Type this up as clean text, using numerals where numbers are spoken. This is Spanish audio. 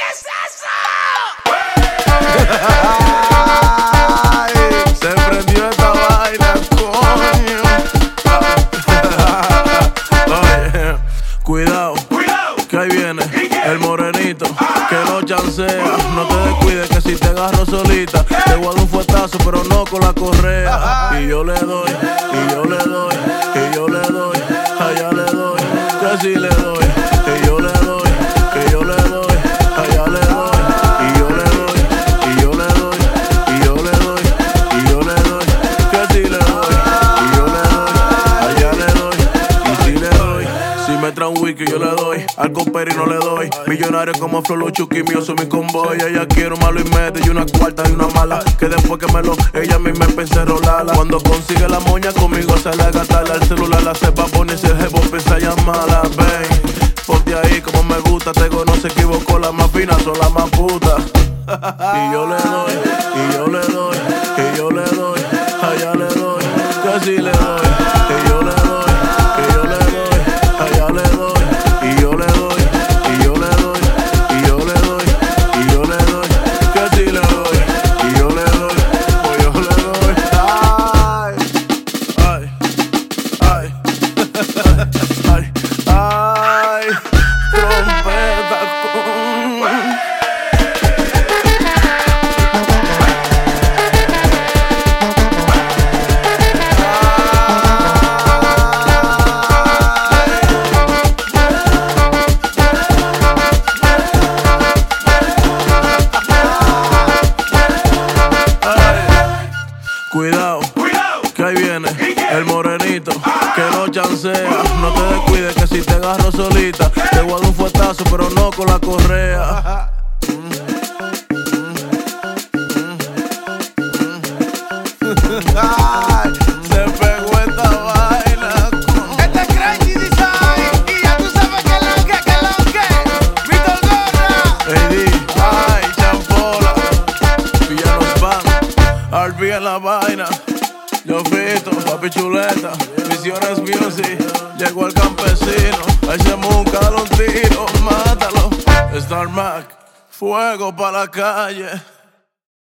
es eso? Se prendió esta vaina, coño. Oye, cuidado, que ahí viene el morenito, que no chancea. No te descuides que si te agarro solita, te voy a dar un fuetazo, pero no con la correa. Y yo le doy, y yo le doy, y yo le doy, allá le doy, que si le doy, que yo le doy, que yo le doy, allá le doy, y yo le doy, y yo le doy, y yo le doy, y yo le doy, que si le doy, y yo le doy, allá le doy, y si le doy. Si me trae un wiki yo le doy, al comperi no le doy. Millonario como Flor, Chucky, mío son mi convoy. Ella quiero malo y medio y una cuarta y una mala, que después que me lo, ella a mí me pensé rolarla. Cuando consigue la moña conmigo sale a gastarla. El celular la sepa poner, si el jefe empieza a llamarla. Ven, ponte ahí como me gusta, tengo no se equivocó, la más fina son las más putas. Y yo le doy, y yo le doy, y yo le doy, allá le doy, que si le doy, que yo le doy, que yo le doy, allá le doy, y yo le doy, y yo le doy, y yo le doy, y yo le doy, que si le doy, y yo le doy, pues yo le doy. Ay, ay, ay, ay, ay, trompeta con... Cuidado, que ahí viene el morenito, que no chancea. No te descuides que si te agarro solita, te voy a dar un fuetazo, pero no con la correa. Ay, se pegó esta vaina. Este es Crazy Design y ya tú sabes que lo que Víctor Gorra. Ey, ay, champola, villanos van, Arby en la vaina. Yo fito, papi chuleta, Visiones Music, llegó el campesino, a ese munca dale un tiro, mátalo. Star Mac, fuego pa' la calle.